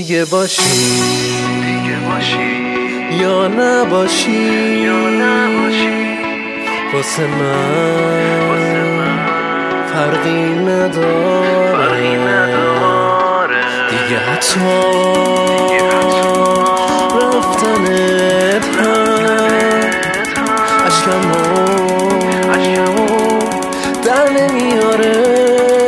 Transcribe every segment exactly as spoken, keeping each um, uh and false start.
دیگه باشی دیگه باشی یا نباشی یا نباشی واسه من واسه من فرقی نداره فرقی نداره دیگه حتی دیگه حتی رفتنت هم عشقمو در نمیاره.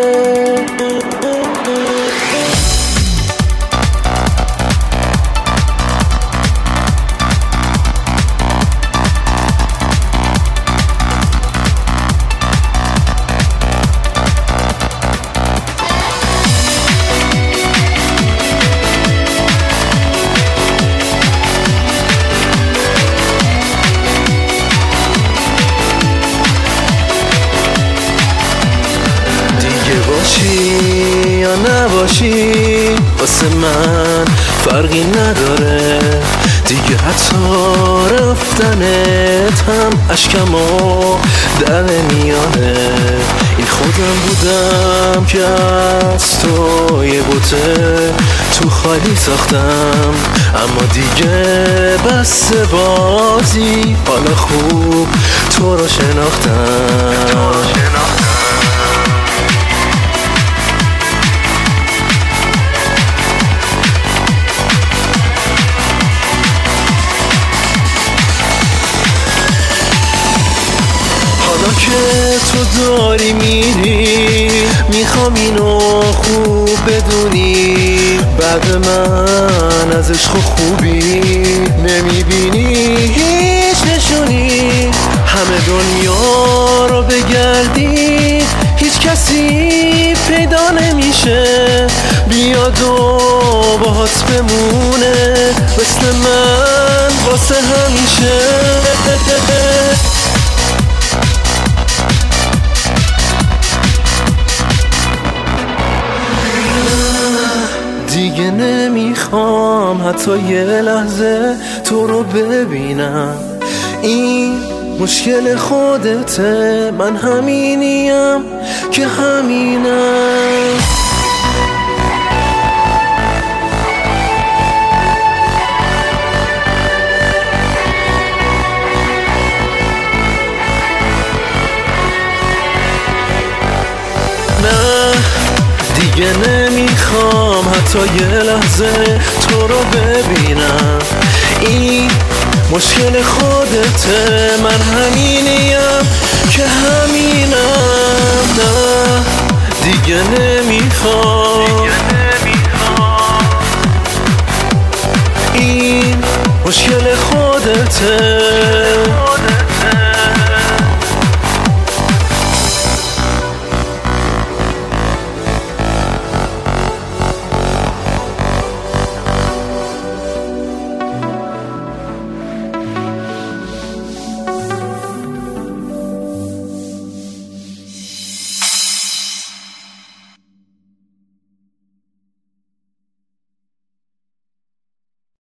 باشی یا نباشی واسه من فرقی نداره دیگه حتی رفتنت هم اشکمو در میانه. این خودم بودم که از تو یه بوته تو خالی ساختم، اما دیگه بس بازی حالا خوب تو رو شناختم. حالا که تو داری میری میخوام اینو خوب بدونی، بعد من از عشق و خوبی نمیبینی هیچ نشونی. همه دنیا رو بگردی هیچ کسی پیدا نمیشه بیاد و باهات بمونه مثل من واسه همیشه. دیگه نمیخوام حتی یه لحظه تو رو ببینم، این مشکل خودته، من همینیم که همینم. نه دیگه نمیخوام حتی یه لحظه تو رو ببینم، این مشکل خودته، من همینیم که همینم. نه دیگه نمیخوام این مشکل خودته.